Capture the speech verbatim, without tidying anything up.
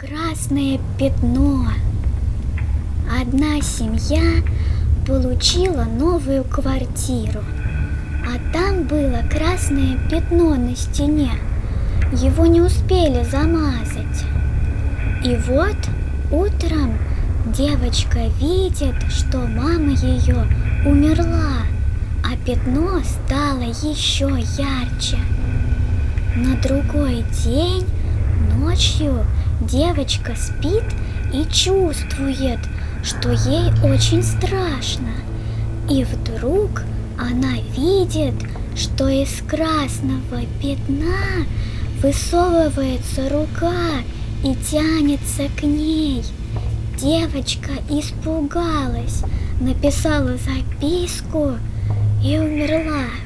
Красное пятно. Одна семья получила новую квартиру, а там было красное пятно на стене. Его не успели замазать. И вот утром девочка видит, что мама ее умерла, а пятно стало еще ярче. На другой день ночью девочка спит и чувствует, что ей очень страшно. И вдруг она видит, что из красного пятна высовывается рука и тянется к ней. Девочка испугалась, написала записку и умерла.